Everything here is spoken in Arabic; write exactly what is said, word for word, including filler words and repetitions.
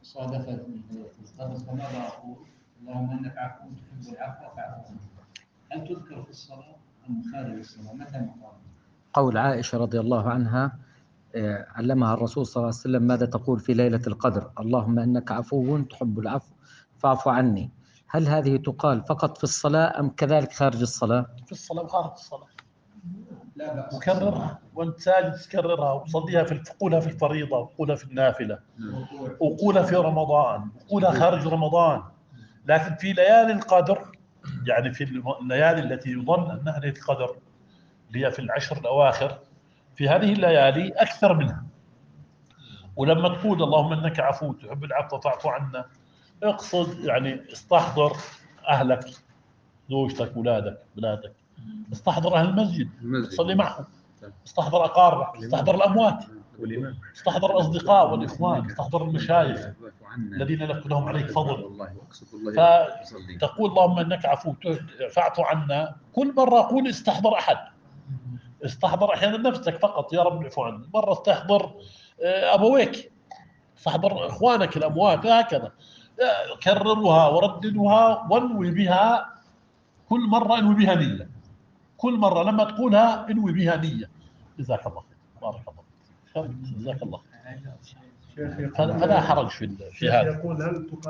صادفتني ليلة القدر فماذا أقول؟ اللهم إنك عفو تحب العفو فاعف عني. هل تذكر في الصلاة أم خارج الصلاة؟ متى مقام؟ قول عائشة رضي الله عنها آه، علمها الرسول صلى الله عليه وسلم ماذا تقول في ليلة القدر: اللهم إنك عفو تحب العفو فاعف عني. هل هذه تقال فقط في الصلاة أم كذلك خارج الصلاة؟ في الصلاة وخارج الصلاة. لا بأس. وكررها وانت ساجد تكررها، وصليها في وقولها في الفريضة، وقولها في النافلة، وقولها في رمضان، وقولها خارج رمضان. لكن في ليالي القدر، يعني في الليالي التي يظن أنها ليلة القدر اللي هي في العشر الأواخر، في هذه الليالي أكثر منها. ولما تقول اللهم إنك عفو تحب العفو فاعف عنا، اقصد يعني استحضر أهلك، زوجتك، أولادك، بلادك، استحضر أهل المسجد صلي معهم، استحضر أقاربك، استحضر الأموات، استحضر الأصدقاء والإخوان، استحضر المشايخ الذين لهم عليك فضل. فتقول اللهم إنك عفو فاعف عنا، كل مرة أقول استحضر أحد، استحضر أحيانا نفسك فقط يا رب اعفو عني، مرة استحضر أبويك، استحضر إخوانك الأموات، هكذا كررها ورددها وانوي بها، كل مرة انوي بها نية، كل مرة لما تقولها انوي بها نية. جزاك الله خير، بارك الله فيك، جزاك الله خير. فلا حرج في في هذا.